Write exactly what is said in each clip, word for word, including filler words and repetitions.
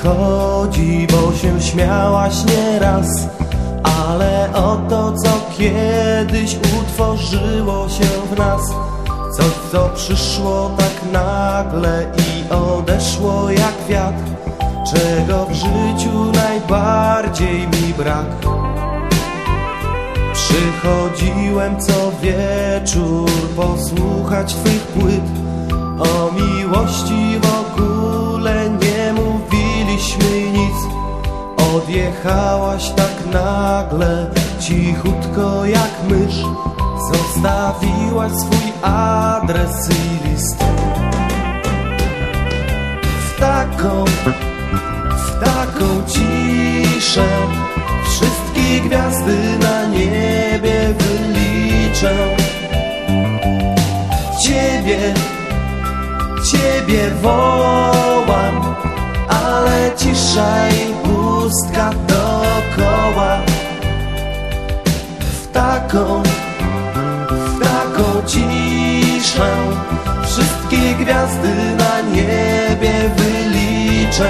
chodzi, bo się śmiałaś nieraz, ale o to, co kiedyś utworzyło się w nas, coś, co przyszło tak nagle i odeszło jak wiatr, czego w życiu najbardziej mi brak. Przychodziłem co wieczór posłuchać twych płyt, o miłości w ogóle nie mówiliśmy nic. Odjechałaś tak nagle, cichutko jak mysz, zostawiłaś swój adres i list. W taką, w taką ciszę wszystkie gwiazdy na niebie wyliczę. Ciebie, Ciebie wołam, ale cisza i pustka dookoła. W taką, w taką ciszę wszystkie gwiazdy na niebie wyliczę.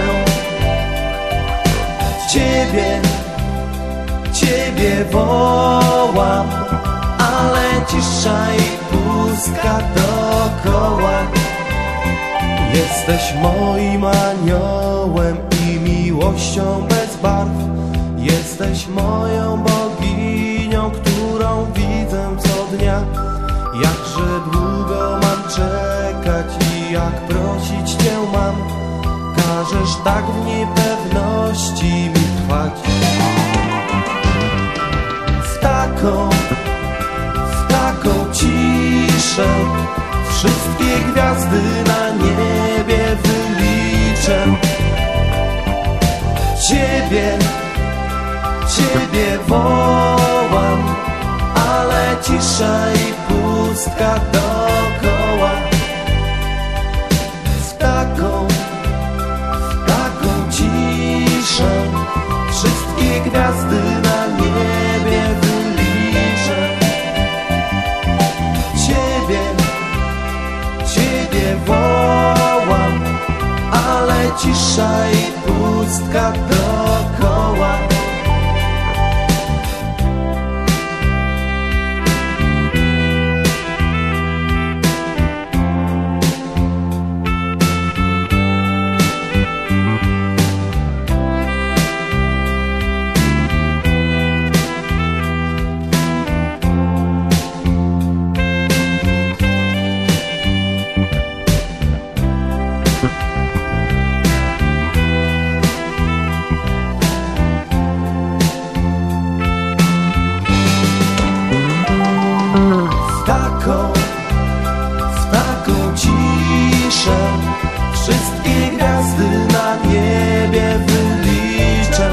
Ciebie, Ciebie wołam, ale cisza i pustka dookoła. Jesteś moim aniołem i miłością bez barw. Jesteś moją boginią, którą widzę co dnia. Jakże długo mam czekać i jak prosić Cię mam, każesz tak w niepewności mi trwać. W taką, w taką ciszę wszystkie gwiazdy na niebie wyliczę. Ciebie, Ciebie wołam, ale cisza i pustka dookoła. W taką, w taką ciszę wszystkie gwiazdy na niebie wyliczę. Ciebie, Ciebie wołam, ale cisza i pustka dookoła. W taką, w taką ciszę wszystkie gwiazdy na niebie wyliczę.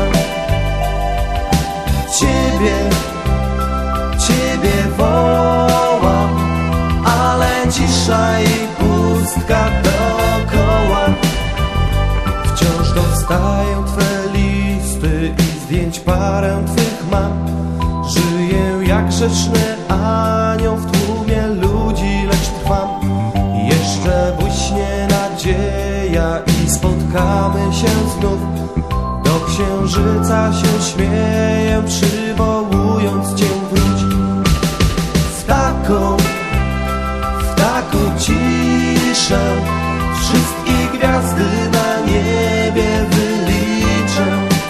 Ciebie, Ciebie wołam, ale cisza i pustka dookoła. Wciąż dostaję Twe listy i zdjęć parę Twych mam. Żyję jak grzeszny anioł w tłumie ludzi, lecz trwam. Jeszcze błyśnie nadzieja i spotkamy się znów. Do księżyca się śmieję, przywołując Cię wróć. W taką, w taką ciszę wszystkie gwiazdy na niebie wyliczę.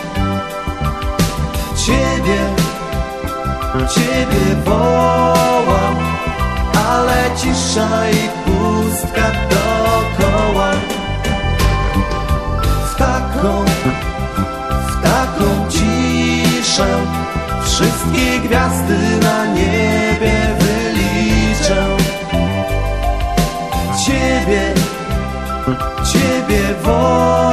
Ciebie, Ciebie wołam, ale cisza i pustka dookoła. W taką, w taką ciszę wszystkie gwiazdy na niebie wyliczę. Ciebie, Ciebie wołam.